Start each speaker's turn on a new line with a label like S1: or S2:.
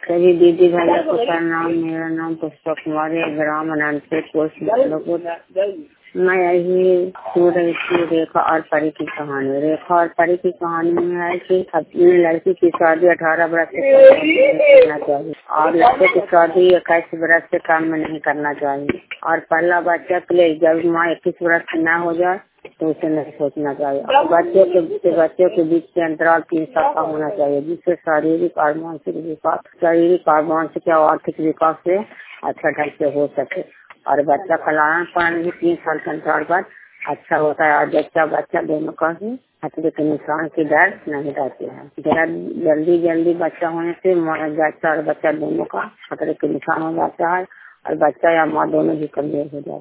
S1: सभी दीदी भैया को प्रणाम। मेरा नाम पुष्पा कुमारी है, ग्राम अनंतपुर पोस्ट। मैं यही सुन रही थी रेखा और परी की कहानी। रेखा और परी की कहानी में है कि अपनी लड़की की शादी 18 वर्ष से करना चाहिए और लड़के की शादी 21 वर्ष से कम में नहीं करना चाहिए। और पहला बच्चा के लिए जब माँ 21 वर्ष की न हो जाए तो उसे नहीं सोचना चाहिए। बच्चों के बीच के अंतराल 3 साल का होना चाहिए, जिससे शारीरिक और मानसिक या आर्थिक विकास से अच्छा ढंग से हो सके। और बच्चा का लालन पालन भी 3 साल के अंतराल पर अच्छा होता है। और बच्चा दोनों का ही खतरे के निशान की डर नहीं रहते हैं। जल्दी बच्चा होने से बच्चा और बच्चा दोनों का खतरे के निशान हो जाता है और बच्चा या माँ दोनों भी कमजोर हो जाते हैं।